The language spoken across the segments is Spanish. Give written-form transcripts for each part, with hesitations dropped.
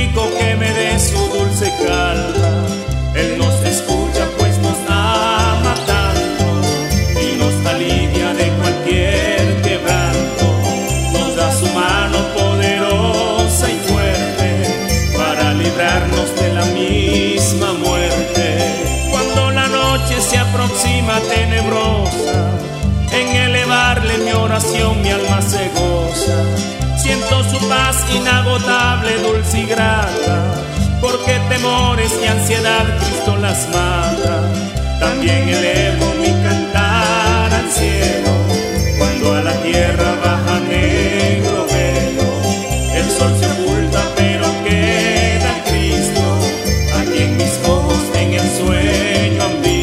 suplico que me dé su dulce calma. Él nos escucha pues nos ama tanto y nos alivia de cualquier quebranto. Nos da su mano poderosa y fuerte para librarnos de la misma muerte. Cuando la noche se aproxima tenebrosa, en elevarle mi oración mi alma se goza. Siento su paz inagotable, dulce y grata, porque temores y ansiedad Cristo las mata. También elevo mi cantar al cielo, cuando a la tierra baja negro velo. El sol se oculta pero queda Cristo, a quien mis ojos en el sueño han visto.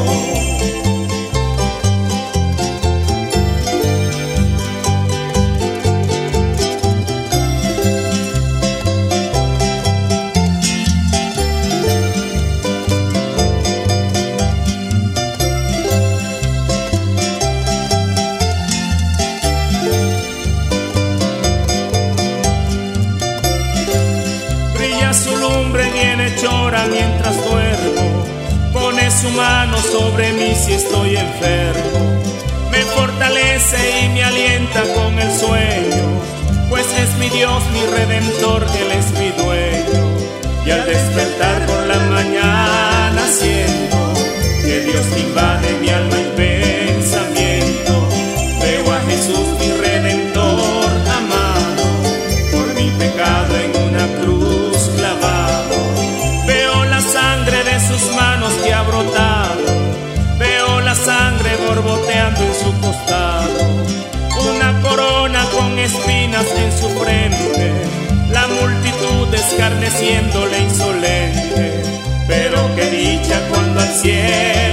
Su lumbre viene chora mientras duermo, pone su mano sobre mí si estoy enfermo, me fortalece y me alienta con el sueño, pues es mi Dios, mi Redentor, Él es mi dueño. Y al despertar por la mañana siento que Dios invade mi alma y pensamiento. Veo a Jesús, mi Redentor amado, por mi pecado en una cruz clavado. Veo la sangre de sus manos que ha brotado, veo la sangre borboteando en su costado, una corona con espinas en su frente, la multitud escarneciéndole insolente. Pero qué dicha cuando al cielo